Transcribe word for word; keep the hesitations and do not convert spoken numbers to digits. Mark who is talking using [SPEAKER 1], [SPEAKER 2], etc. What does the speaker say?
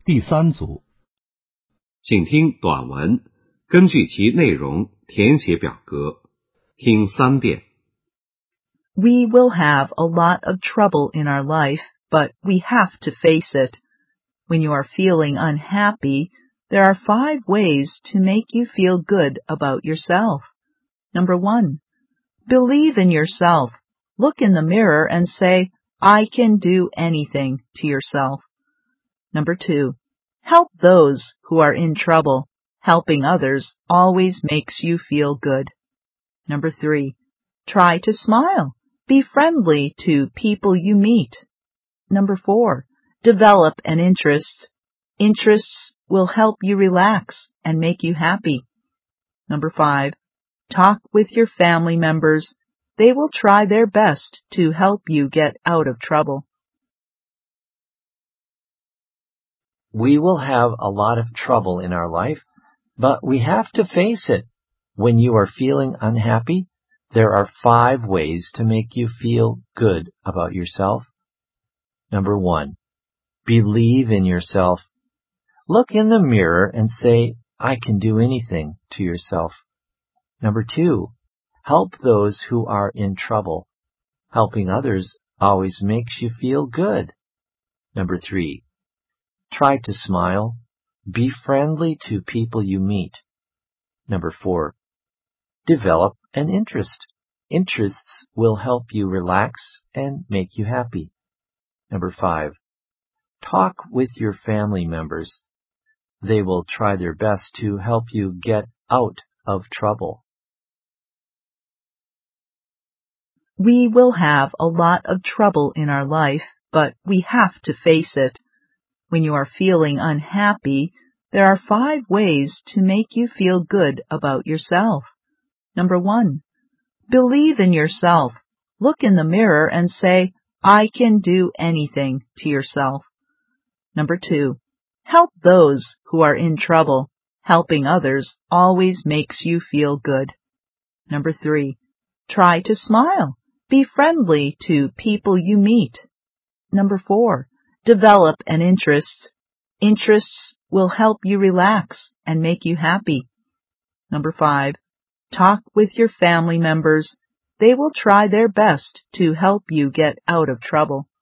[SPEAKER 1] 第三组，
[SPEAKER 2] 请听短文，根据其内容填写表格，听三遍。
[SPEAKER 3] We will have a lot of trouble in our life, but we have to face it. When you are feeling unhappy, there are five ways to make you feel good about yourself. Number one, believe in yourself. Look in the mirror and say, I can do anything to yourself. Number two, help those who are in trouble. Helping others always makes you feel good. Number three, try to smile. Be friendly to people you meet. Number four, develop an interest. Interests will help you relax and make you happy. Number five, talk with your family members. They will try their best to help you get out of trouble.
[SPEAKER 4] We will have a lot of trouble in our life, but we have to face it. When you are feeling unhappy, there are five ways to make you feel good about yourself. Number one, believe in yourself. Look in the mirror and say, I can do anything to yourself. Number two, help those who are in trouble. Helping others always makes you feel good. Number three, try to smile. Be friendly to people you meet. Number four, develop an interest. Interests will help you relax and make you happy. Number five, talk with your family members. They will try their best to help you get out of trouble.
[SPEAKER 3] We will have a lot of trouble in our life, but we have to face it. When you are feeling unhappy, there are five ways to make you feel good about yourself. Number one, believe in yourself. Look in the mirror and say, I can do anything to yourself. Number two, help those who are in trouble. Helping others always makes you feel good. Number three, try to smile. Be friendly to people you meet. Number four, develop an interest. Interests will help you relax and make you happy. Number five, talk with your family members. They will try their best to help you get out of trouble.